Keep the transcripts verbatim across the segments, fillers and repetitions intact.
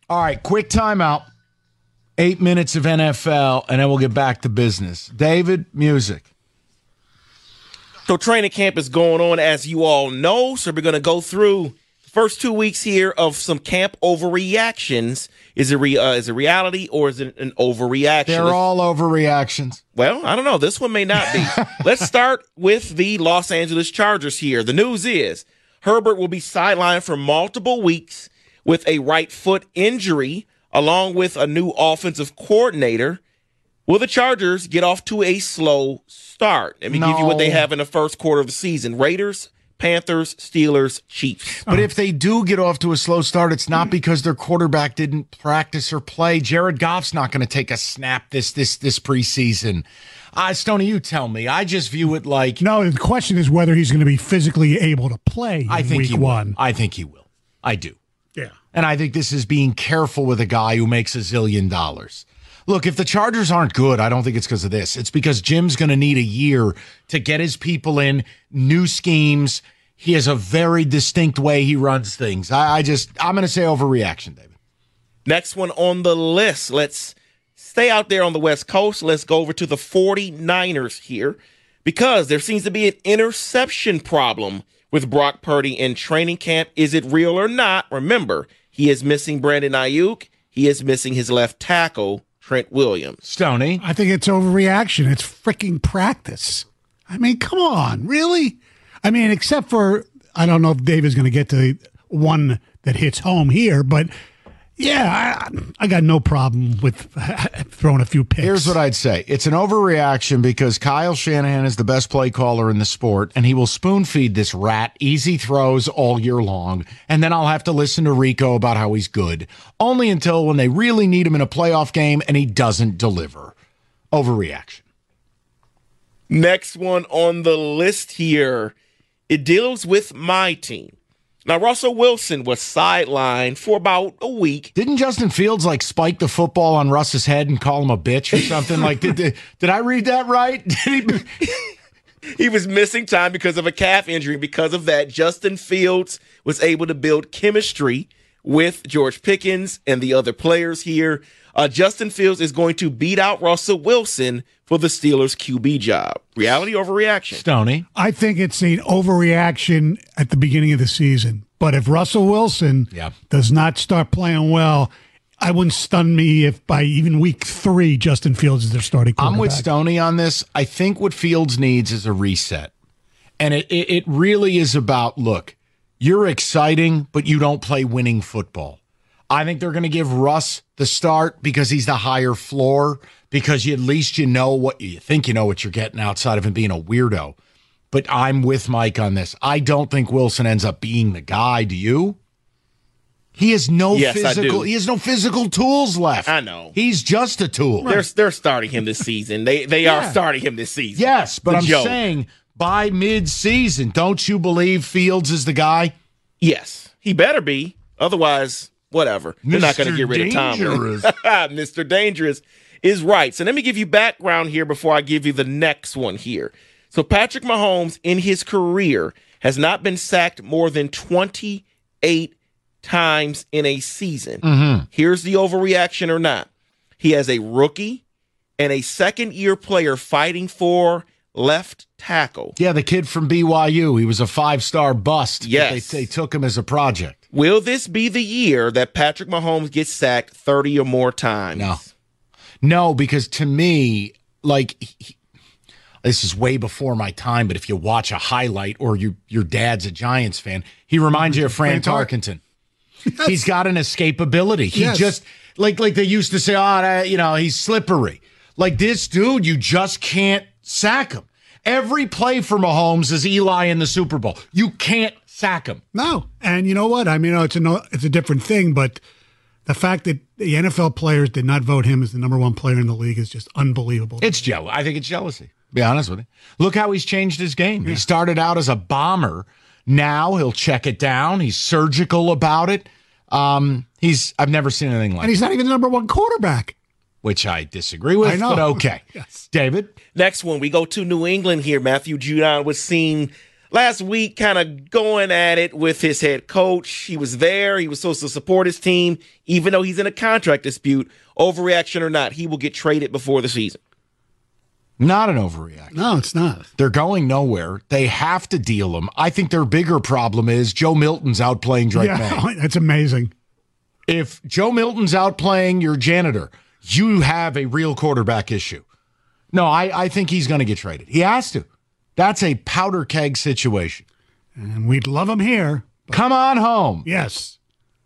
All right, quick timeout. Eight minutes of N F L, and then we'll get back to business. David, music. So training camp is going on, as you all know. So we're going to go through the first two weeks here of some camp overreactions. Is it re, uh, is it reality or is it an overreaction? They're all overreactions. Well, I don't know. This one may not be. Let's start with the Los Angeles Chargers here. The news is Herbert will be sidelined for multiple weeks with a right foot injury, along with a new offensive coordinator. Will the Chargers get off to a slow start? Let me No. give you what they have in the first quarter of the season. Raiders, Panthers, Steelers, Chiefs. But if they do get off to a slow start, it's not because their quarterback didn't practice or play. Jared Goff's not going to take a snap this this this preseason. Uh, Stoney, you tell me. I just view it like No, the question is whether he's going to be physically able to play I in think week he one. will. I think he will. I do. Yeah. And I think this is being careful with a guy who makes a zillion dollars. Look, if the Chargers aren't good, I don't think it's because of this. It's because Jim's going to need a year to get his people in, new schemes. He has a very distinct way he runs things. I, I just, I'm going to say overreaction, David. Next one on the list. Let's stay out there on the West Coast. Let's go over to the 49ers here, because there seems to be an interception problem with Brock Purdy in training camp. Is it real or not? Remember, he is missing Brandon Ayuk. He is missing his left tackle, Trent Williams. Stoney? I think it's overreaction. It's freaking practice. I mean, come on, really? I mean, except for, I don't know if Dave is going to get to one that hits home here, but yeah, I, I got no problem with throwing a few picks. Here's what I'd say. It's an overreaction because Kyle Shanahan is the best play caller in the sport, and he will spoon feed this rat easy throws all year long, and then I'll have to listen to Rico about how he's good, only until when they really need him in a playoff game and he doesn't deliver. Overreaction. Next one on the list here. It deals with my team. Now, Russell Wilson was sidelined for about a week. Didn't Justin Fields like spike the football on Russ's head and call him a bitch or something? like, did, did did I read that right? Did he? He was missing time because of a calf injury. Because of that, Justin Fields was able to build chemistry with George Pickens and the other players here. Uh, Justin Fields is going to beat out Russell Wilson for the Steelers' Q B job. Reality over reaction? Stoney? I think it's an overreaction at the beginning of the season. But if Russell Wilson Yeah. does not start playing well, I wouldn't stun me if by even week three, Justin Fields is their starting quarterback. I'm with Stoney on this. I think what Fields needs is a reset. And it, it, it really is about, look, you're exciting, but you don't play winning football. I think they're going to give Russ the start because he's the higher floor, because you, at least you know what you think you know what you're getting outside of him being a weirdo. But I'm with Mike on this. I don't think Wilson ends up being the guy. Do you? He has no Yes, I physical. do. He has no physical tools left. I know. He's just a tool. They're they're starting him this season. They they Yeah. are starting him this season. Yes, but The I'm joke. saying by mid-season, don't you believe Fields is the guy? Yes, he better be. Otherwise, whatever. They're not going to Mister get rid of Dangerous. Tomlin. Mister Dangerous is right. So let me give you background here before I give you the next one here. So Patrick Mahomes in his career has not been sacked more than twenty-eight times in a season. Mm-hmm. Here's the overreaction or not. He has a rookie and a second-year player fighting for left tackle. Yeah, the kid from B Y U. He was a five-star bust. but Yes. They, they took him as a project. Will this be the year that Patrick Mahomes gets sacked thirty or more times? No. No, because to me, like, he, this is way before my time, but if you watch a highlight or you, your dad's a Giants fan, he reminds you of Fran Fran Tar- Tarkenton. He's got an escapability. He Yes. just, like like they used to say, oh, that, you know, he's slippery. Like this dude, you just can't sack him. Every play for Mahomes is Eli in the Super Bowl. You can't sack him. No. And you know what? I mean, it's a, no, it's a different thing, but the fact that the N F L players did not vote him as the number one player in the league is just unbelievable. It's jealous. I think it's jealousy. Be honest with you. Look how he's changed his game. Yeah. He started out as a bomber. Now he'll check it down. He's surgical about it. Um, he's I've never seen anything like and he's not even the number one quarterback. Which I disagree with, I know. but okay. Yes. David? Next one, we go to New England here. Matthew Judon was seen last week kind of going at it with his head coach. He was there. He was supposed to support his team, even though he's in a contract dispute. Overreaction or not, he will get traded before the season. Not an overreaction. No, it's not. They're going nowhere. They have to deal him. I think their bigger problem is Joe Milton's outplaying Drake Yeah, May. that's amazing. If Joe Milton's outplaying your janitor, you have a real quarterback issue. No, I, I think he's going to get traded. He has to. That's a powder keg situation. And we'd love him here. Come on home. Yes.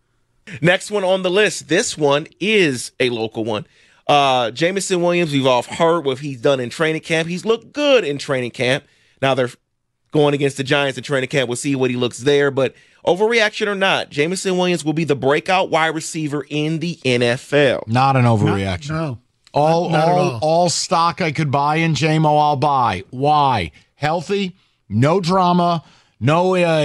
Next one on the list. This one is a local one. Uh, Jameson Williams, we've all heard what he's done in training camp. He's looked good in training camp. Now they're going against the Giants in training camp. We'll see what he looks there. But overreaction or not, Jameson Williams will be the breakout wide receiver in the N F L. Not an overreaction. Not, no. All, Not- not at all, all. all stock I could buy in J M O, I'll buy. Why? Healthy, no drama, no uh,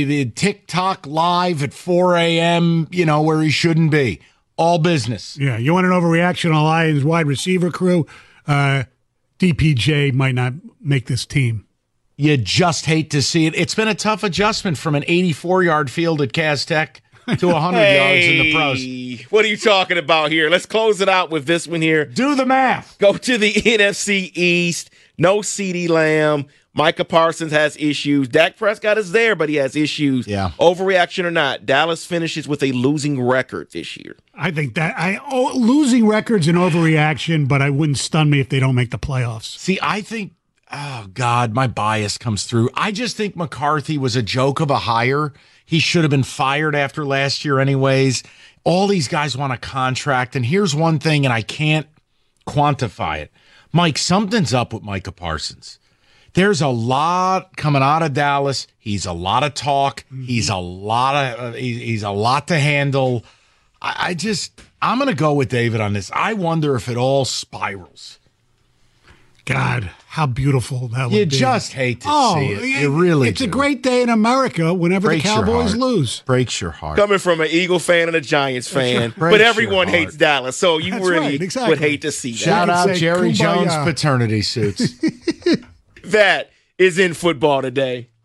TikTok live at four a.m., you know, where he shouldn't be. All business. Yeah, you want an overreaction on Lions wide receiver crew? Uh, D P J might not make this team. You just hate to see it. It's been a tough adjustment from an eighty-four-yard field at Caz Tech to one hundred yards in the pros. Hey, what are you talking about here? Let's close it out with this one here. Do the math. Go to the N F C East. No CeeDee Lamb. Micah Parsons has issues. Dak Prescott is there, but he has issues. Yeah. Overreaction or not, Dallas finishes with a losing record this year. I think that I oh, losing records and overreaction, but I wouldn't stun me if they don't make the playoffs. See, I think, oh, God, my bias comes through. I just think McCarthy was a joke of a hire. He should have been fired after last year anyways. All these guys want a contract, and here's one thing, and I can't quantify it. Mike, something's up with Micah Parsons. There's a lot coming out of Dallas. He's a lot of talk. He's a lot of uh, he, he's a lot to handle. I, I just I'm going to go with David on this. I wonder if it all spirals. God, how beautiful that would You be. just hate to oh, see it. You really It's do. a great day in America whenever Breaks the your Cowboys heart. lose. Breaks your heart. Coming from an Eagle fan and a Giants fan, Breaks but your everyone heart. hates Dallas, so you That's really right, exactly. would hate to see that. Shout can out say Jerry kumbaya. Jones paternity suits. That is in football today.